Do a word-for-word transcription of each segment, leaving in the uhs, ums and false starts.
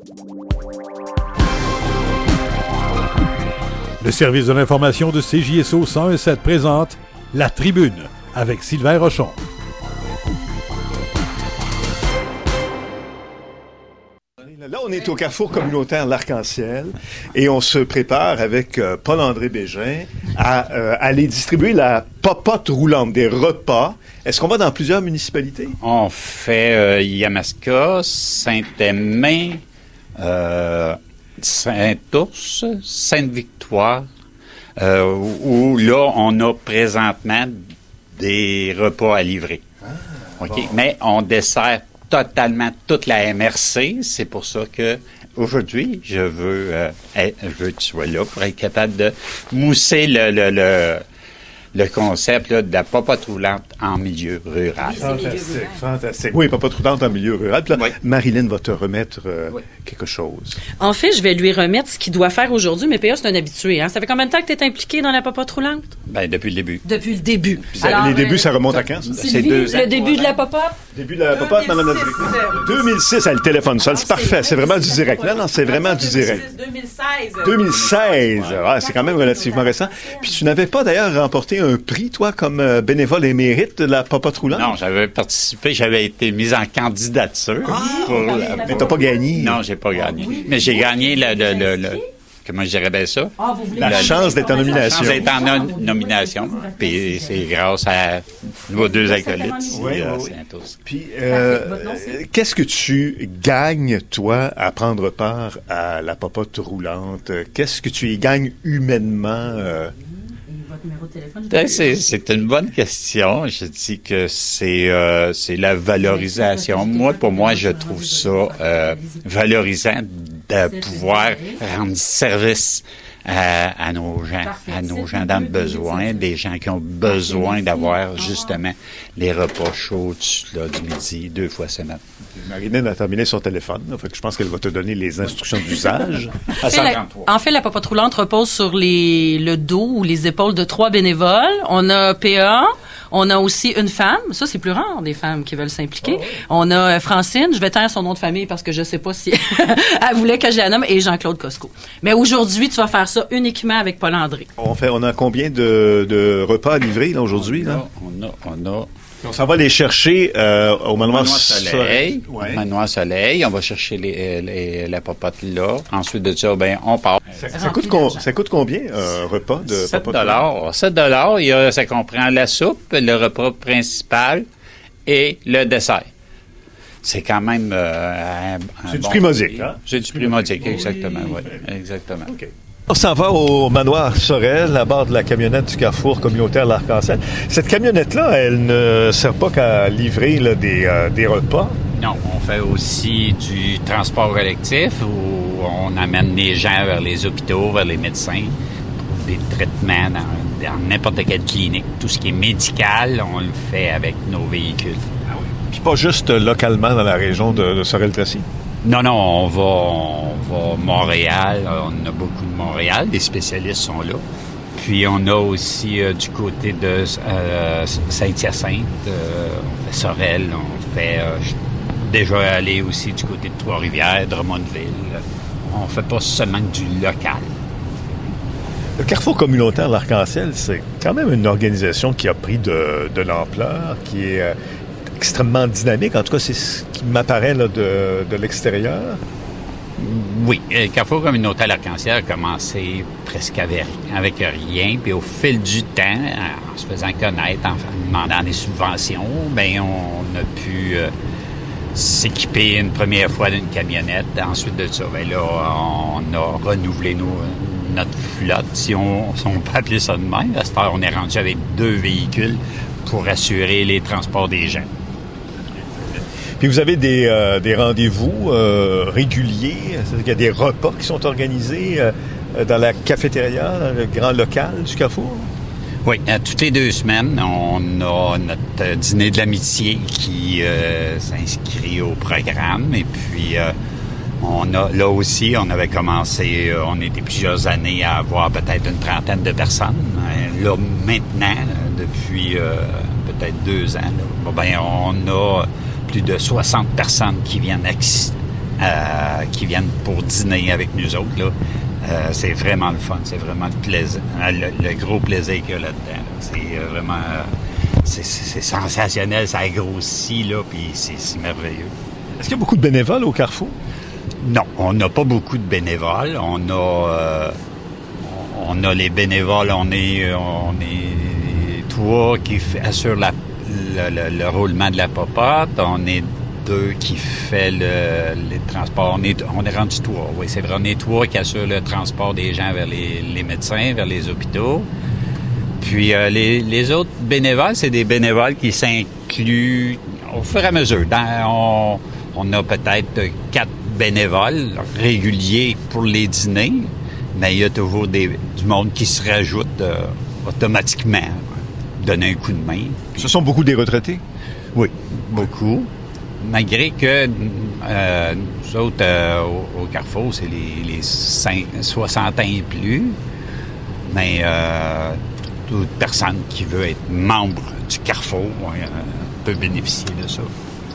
Le service de l'information de C J S O cent un virgule sept présente La Tribune avec Sylvain Rochon. Là, on est au Carrefour communautaire L'Arc-en-Ciel et on se prépare avec euh, Paul-André Bégin à euh, aller distribuer la popote roulante, des repas. Est-ce qu'on va dans plusieurs municipalités? On fait euh, Yamaska, Saint-Aimé, euh, Saint-Ours, Sainte-Victoire, euh, où là, on a présentement des repas à livrer. Ah, OK? Bon. Mais on dessert totalement toute la M R C. C'est pour ça que aujourd'hui, je veux, euh, être, je veux que tu sois là pour être capable de mousser le, le, le, le concept là, de la popote roulante en milieu rural. Fantastique, fantastique. Oui, popote roulante en milieu rural. Puis là, oui. Marilyn va te remettre euh, oui. quelque chose. En fait, je vais lui remettre ce qu'il doit faire aujourd'hui. Mais P A, c'est un habitué. Hein? Ça fait combien de temps que tu es impliqué dans la popote roulante? Ben, depuis le début. Depuis le début. Alors, les débuts, ça remonte à quand? Ça? C'est deux ans. Le début de la popote? Début de la popote, Mme Nadric. deux mille six, elle téléphone seul. C'est parfait. C'est vraiment du direct. Non, non, c'est vraiment du direct. deux mille seize. deux mille seize. Ah, c'est quand même relativement récent. Puis tu n'avais pas d'ailleurs remporté un prix, toi, comme euh, bénévole émérite de la popote roulante? Non, j'avais participé. J'avais été mise en candidature. Ah, pour la... Mais t'as pas gagné. Non, j'ai pas gagné. Ah, oui. Mais j'ai gagné le... le, le, le comment je dirais bien ça? Ah, vous voulez la, la chance d'être en nomination. La chance d'être en no- nomination. Puis c'est grâce à nos deux acolytes. Oui, euh, oui. Puis, euh, qu'est-ce que tu gagnes, toi, à prendre part à la popote roulante? Qu'est-ce que tu y gagnes humainement? Euh... C'est, c'est une bonne question. Je dis que c'est, euh, c'est la valorisation. Moi, pour moi, je trouve ça euh, valorisant de pouvoir rendre service à, à nos gens, à nos gens dans le besoin, des gens qui ont besoin d'avoir justement les repas chauds là, du midi, deux fois semaine. Marilyn a terminé son téléphone, là, fait que je pense qu'elle va te donner les instructions d'usage. En fait, la, en fait, la popote roulante repose sur les, le dos ou les épaules de trois bénévoles. On a P A, on a aussi une femme. Ça, c'est plus rare, des femmes qui veulent s'impliquer. Oh, oui. On a Francine. Je vais taire son nom de famille parce que je sais pas si elle voulait que je la nomme. Et Jean-Claude Cosco. Mais aujourd'hui, tu vas faire ça uniquement avec Paul-André. On fait, on a combien de, de repas à livrer, là, aujourd'hui, là? On a, on a... On s'en va les chercher euh, au Manoir, Manoir Soleil. Soleil. Ouais. Manoir Soleil. On va chercher les, les, la popote là. Ensuite de ça, ben on part. Ça, ça, coûte, con, ça coûte combien un repas de sept popote? sept dollars. Il y a, ça comprend la soupe, le repas principal et le dessert. C'est quand même euh, un, un C'est bon du prix modique, hein? C'est du prix modique, exactement, oui. Exactement. Okay. On s'en va au Manoir Sorel, à bord de la camionnette du Carrefour communautaire L'Arc-en-Ciel. Cette camionnette-là, elle ne sert pas qu'à livrer là, des, euh, des repas? Non, on fait aussi du transport collectif où on amène les gens vers les hôpitaux, vers les médecins, pour des traitements dans, dans n'importe quelle clinique. Tout ce qui est médical, on le fait avec nos véhicules. Ah oui. Puis pas juste localement dans la région de, de Sorel-Tracy? Non, non, on va, on va à Montréal, on a beaucoup de Montréal, des spécialistes sont là. Puis on a aussi euh, du côté de euh, Saint-Hyacinthe, euh, on fait Sorel, on fait euh, déjà aller aussi du côté de Trois-Rivières, Drummondville. On fait pas seulement du local. Le Carrefour communautaire L'Arc-en-Ciel, c'est quand même une organisation qui a pris de, de l'ampleur, qui est euh, extrêmement dynamique. En tout cas, c'est ce qui m'apparaît là, de, de l'extérieur. Oui, le Carrefour communautaire L'Arc-en-Ciel a commencé presque avec, avec rien. Puis au fil du temps, en se faisant connaître, en demandant des subventions, bien, on a pu euh, s'équiper une première fois d'une camionnette. Ensuite de ça, bien là, on a renouvelé nos, notre flotte, si on, si on peut appeler ça de même. À cette heure, on est rendu avec deux véhicules pour assurer les transports des gens. Puis vous avez des, euh, des rendez-vous euh, réguliers, c'est-à-dire qu'il y a des repas qui sont organisés euh, dans la cafétéria, dans le grand local du Carrefour? Oui, à toutes les deux semaines, on a notre dîner de l'amitié qui euh, s'inscrit au programme. Et puis, euh, on a là aussi, on avait commencé, euh, on était plusieurs années à avoir peut-être une trentaine de personnes. Là, maintenant, depuis euh, peut-être deux ans, là, ben, on a plus de soixante personnes qui viennent euh, qui viennent pour dîner avec nous autres, là. Euh, c'est vraiment le fun, c'est vraiment le plaisir, le, le gros plaisir qu'il y a là-dedans. Là. C'est euh, vraiment... Euh, c'est, c'est, c'est sensationnel, ça grossit, là, puis c'est, c'est merveilleux. Est-ce qu'il y a beaucoup de bénévoles au Carrefour? Non, on n'a pas beaucoup de bénévoles. On a... Euh, on a les bénévoles, on est... On est trois qui assurent la, le, le, le roulement de la popote. On est deux qui fait le, les transports. On est, on est rendu trois, oui, c'est vrai. On est trois qui assurent le transport des gens vers les, les médecins, vers les hôpitaux. Puis euh, les, les autres bénévoles, c'est des bénévoles qui s'incluent au fur et à mesure. Dans, on, on a peut-être quatre bénévoles réguliers pour les dîners, mais il y a toujours des, du monde qui se rajoute euh, automatiquement, donner un coup de main. Ce sont beaucoup des retraités? Oui, beaucoup. Malgré que euh, nous autres, euh, au, au Carrefour, c'est les, les cinq, soixante ans et plus, mais euh, toute personne qui veut être membre du Carrefour euh, peut bénéficier de ça.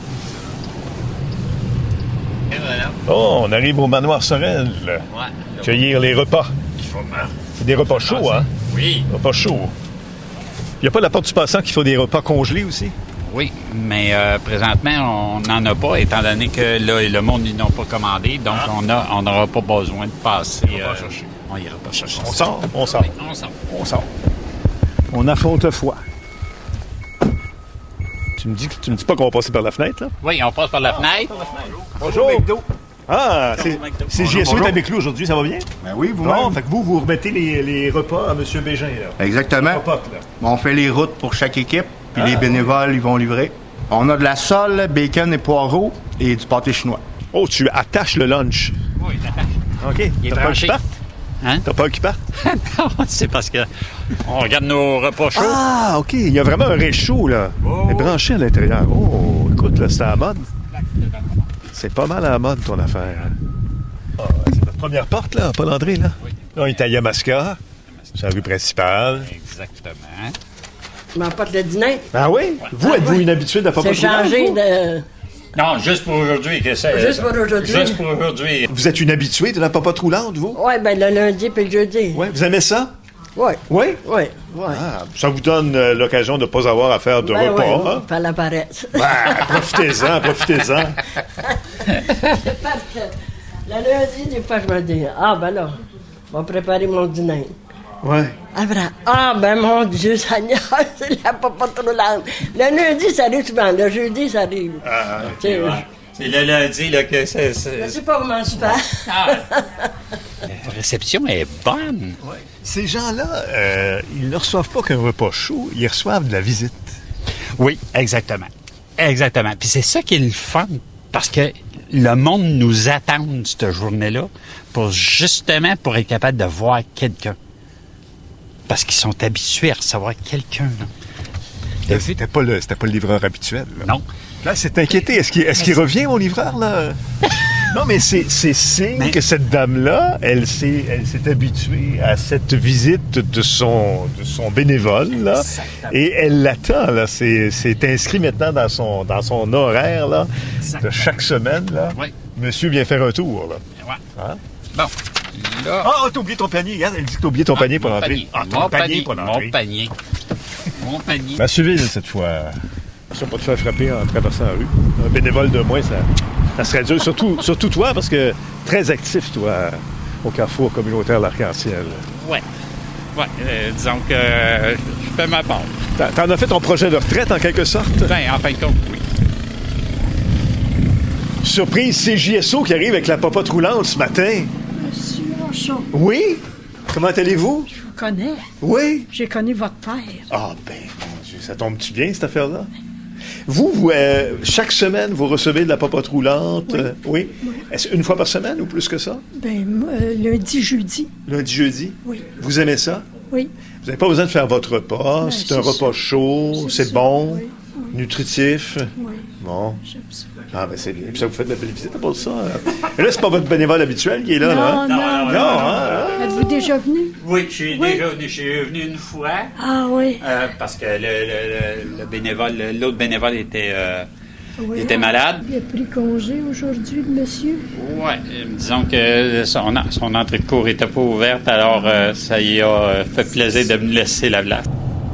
Et voilà. Oh, on arrive au manoir Sorel, ouais, cueillir les repas. C'est des repas chauds, hein? Oui. Repas chauds. Il n'y a pas la porte du passant qui fait des repas congelés aussi? Oui, mais euh, présentement, on n'en a pas, étant donné que là, le monde, ils n'ont pas commandé, donc ah. on a, on n'aura pas besoin de passer. On, euh, chercher. on ira pas chercher. On sort, on sort. Oui, on sort. On sort. On affronte foi. Tu me dis que tu me dis pas qu'on va passer par la fenêtre, là? Oui, on passe par la ah, fenêtre. Bonjour. Bonjour. Ah, c'est, c'est J S O est avec nous aujourd'hui, ça va bien? Ben oui, vous bon, fait que vous, vous remettez les, les repas à M. Bégin, là. Exactement. Popote, là. On fait les routes pour chaque équipe, puis ah. les bénévoles, ils vont livrer. On a de la sole, bacon et poireaux et du pâté chinois. Oh, tu attaches le lunch? Oui, j'attache. OK. Il est T'as branché. peur qu'il parte? Hein? T'as peur qu'il parte? Non, c'est parce que on regarde nos repas chauds. Ah, OK. Il y a vraiment un réchaud, là. Oh. Il est branché à l'intérieur. Oh, écoute, là, c'est à la mode. C'est pas mal à la mode, ton affaire. Ah, c'est notre première porte, là, Paul-André, là. Oui. Là, on est à Yamaska. C'est la rue principale. Exactement. Ma pote le dîner. Ah oui? Ouais. Vous, ah, êtes-vous oui. une habituée de la popote roulante? C'est changé de... Non, juste pour aujourd'hui. Que c'est, juste pour aujourd'hui. Juste pour aujourd'hui. Vous êtes une habituée de la popote roulante, vous? Oui, bien le lundi puis le jeudi. Oui, vous aimez ça? Oui. Oui? Oui, oui. Ah, ça vous donne euh, l'occasion de ne pas avoir à faire de ben repas, oui, hein? Faire la paresse. Ben, profitez-en, profitez-en. C'est parce que le lundi, des fois, je me dis, ah, ben là, on va préparer mon dîner. Oui. Après, ah, ben mon Dieu, Seigneur, c'est la popote roulante. Le lundi, ça arrive souvent. Le jeudi, ça arrive. Ah, okay, ouais. C'est le lundi là, que c'est... c'est... Je ne sais pas comment se fait. Ah. La réception est bonne. Ouais. Ces gens-là, euh, ils ne reçoivent pas qu'un repas chaud, ils reçoivent de la visite. Oui, exactement. Exactement. Puis c'est ça qui est le fun, parce que le monde nous attend cette journée-là pour justement pour être capable de voir quelqu'un. Parce qu'ils sont habitués à recevoir quelqu'un. Là. C'était pas le, c'était pas le livreur habituel. Là. Non. Là, c'est inquiété. Est-ce qu'il, est-ce qu'il revient, mon livreur, là? Non, mais c'est, c'est signe mais... que cette dame-là, elle s'est, elle s'est habituée à cette visite de son, de son bénévole, là. Exactement. Et elle l'attend, là. C'est, c'est inscrit maintenant dans son, dans son horaire, là, de chaque semaine, là. Oui. Monsieur vient faire un tour, là. Ouais. Hein? Bon. Là... Ah, t'as oublié ton panier. Regarde, elle dit que t'as oublié ton ah, panier pour l'entrée. Ah, ton mon panier, panier pour l'entrée. Mon panier. Mon panier. Ma suivie, cette fois. Ça pas te faire frapper en traversant la rue. Un bénévole de moins, ça, ça serait dur. Surtout, surtout toi, parce que très actif, toi, au Carrefour communautaire L'Arc-en-Ciel. Oui. Oui. Euh, disons que euh, je fais ma part. T'en, t'en as fait ton projet de retraite, en quelque sorte? Ben, en fin de compte, oui. Surprise, c'est J S O qui arrive avec la popote roulante ce matin. Monsieur Rochon. Oui? Comment allez-vous? Je vous connais. Oui? J'ai connu votre père. Ah, ben, mon Dieu, ça tombe-tu bien, cette affaire-là? Vous, vous euh, chaque semaine, vous recevez de la popote roulante? Oui. Euh, oui? Oui. Est-ce une fois par semaine ou plus que ça? Ben, euh, lundi, jeudi. Lundi, jeudi? Oui. Vous aimez ça? Oui. Vous n'avez pas besoin de faire votre repas. Ben, c'est, c'est un repas chaud, c'est, c'est bon, oui. Oui. Nutritif. Oui. Bon. J'aime ça. Ah, ben c'est bien. Puis ça vous fait de la belle visite pour ça. Et là, c'est pas votre bénévole habituel qui est là, non, là? Non, non, non. non, hein? Êtes-vous déjà venu? Oui, je suis oui. déjà venu. Je suis venu une fois. Ah oui. Euh, parce que le, le, le bénévole, l'autre bénévole était, euh, Oui. Il était malade. Il a pris congé aujourd'hui, le monsieur. Ouais, euh, disons que son, son entrée de cours était pas ouverte, alors euh, ça y a euh, fait plaisir de me laisser la place.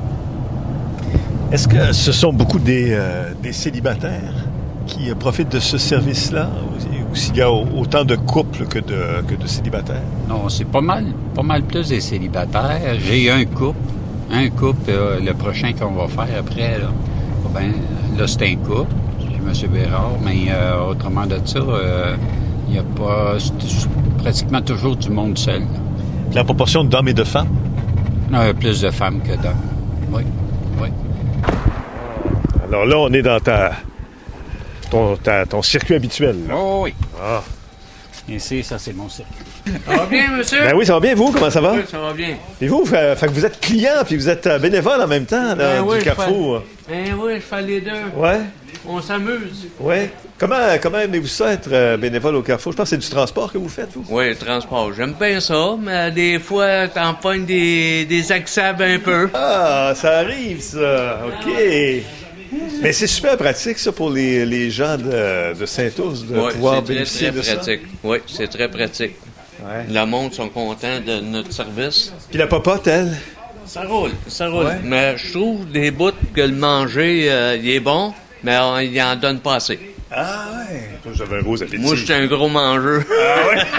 Est-ce que ce sont beaucoup des, euh, des célibataires qui euh, profitent de ce service-là, ou, ou s'il y a autant de couples que de, que de célibataires? Non, c'est pas mal, pas mal plus des célibataires. J'ai eu un couple, un couple, euh, le prochain qu'on va faire après, là, ben, là c'est un couple, c'est M. Bérard, mais euh, autrement de ça, euh, il n'y a pas, c'est pratiquement toujours du monde seul. La proportion d'hommes et de femmes? Euh, plus de femmes que d'hommes, oui, oui. Alors là, on est dans ta, ton, ta, ton circuit habituel. Là. Oh oui. Ah. Ici, ça, c'est mon circuit. Ça va bien, monsieur? Ben oui, ça va bien, vous? Comment ça va? Oui, ça va bien. Et vous, fait, fait que vous êtes client, puis vous êtes euh, bénévole en même temps, là, Ben du oui, je Carrefour. fais- Ben oui, je fais les deux. Ouais? On s'amuse. Ouais. Comment, comment aimez-vous ça, être euh, bénévole au Carrefour? Je pense que c'est du transport que vous faites, vous? Oui, le transport. J'aime bien ça, mais des fois, t'en pognes des, des accents un peu. Ah, ça arrive, ça. OK. Mais c'est super pratique, ça, pour les, les gens de, de Saint-Ours, de Oui, pouvoir c'est très, bénéficier très de ça. pratique. Oui, c'est très pratique. Ouais. Le monde sont contents de notre service. Puis la popote, elle? Ça roule, ça roule. Ouais. Mais je trouve des bouts que le manger, euh, il est bon, mais on, il en donne pas assez. Ah ouais. Toi, j'avais un gros appétit. Moi, je suis un gros mangeur. Ah ouais?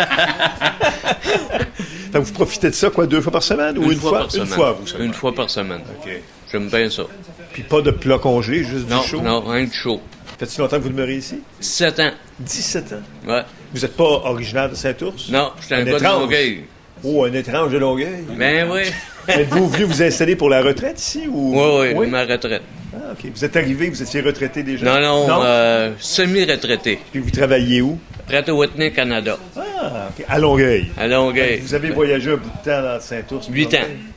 Fait que vous profitez de ça, quoi, deux fois par semaine? Ou une, fois? par semaine. Une fois, vous seulement. Une fois par semaine. OK. J'aime bien ça. Puis pas de plat congelé, juste Non, du chaud? non, rien de chaud. Fait-tu longtemps que vous demeurez ici? dix-sept ans. dix-sept ans. Ouais. Vous n'êtes pas originaire de Saint-Ours? Non, j'étais un, Un gars de étrange. Longueuil. Oh, un étrange de Longueuil. Ben oui. Êtes-vous venu vous installer pour la retraite ici? Ou... Oui, oui, ma retraite. Ah, OK. Vous êtes arrivé, vous étiez retraité déjà? Non, non, non? Euh, semi-retraité. Puis vous travaillez où? Pratt Whitney, Canada. Ah, OK. À Longueuil. À Longueuil. Vous avez voyagé un bout de temps dans Saint-Ours? Huit ans.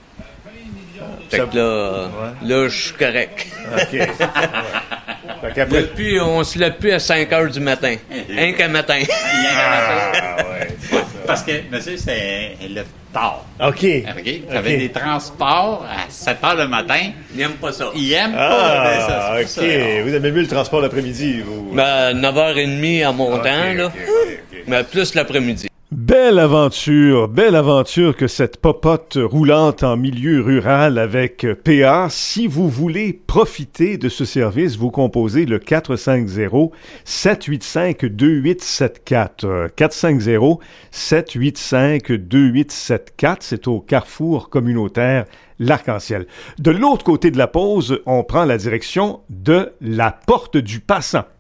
Fait Ça- que là, Ouais. là, je suis correct. OK. Ouais. Fait qu'après... Depuis, on se lève plus à cinq heures du matin. Un qu'à matin. Ah, ouais. c'est ça. Parce que, monsieur, c'est le tard. OK. OK? Vous avez OK. des transports à sept heures le matin. Il n'aime pas ça. Ils aiment pas ben, ça. Ah, c'est OK. pour ça. Vous aimez mieux le transport l'après-midi, vous? Ben, neuf heures trente en montant, OK, là. OK, OK, OK. Mais plus l'après-midi. Belle aventure, belle aventure que cette popote roulante en milieu rural avec P A. Si vous voulez profiter de ce service, vous composez le quatre cinq zéro, sept huit cinq, deux huit sept quatre. quatre cinq zéro, sept huit cinq, deux huit sept quatre. C'est au Carrefour communautaire L'Arc-en-Ciel. De l'autre côté de la pause, on prend la direction de la Porte du Passant.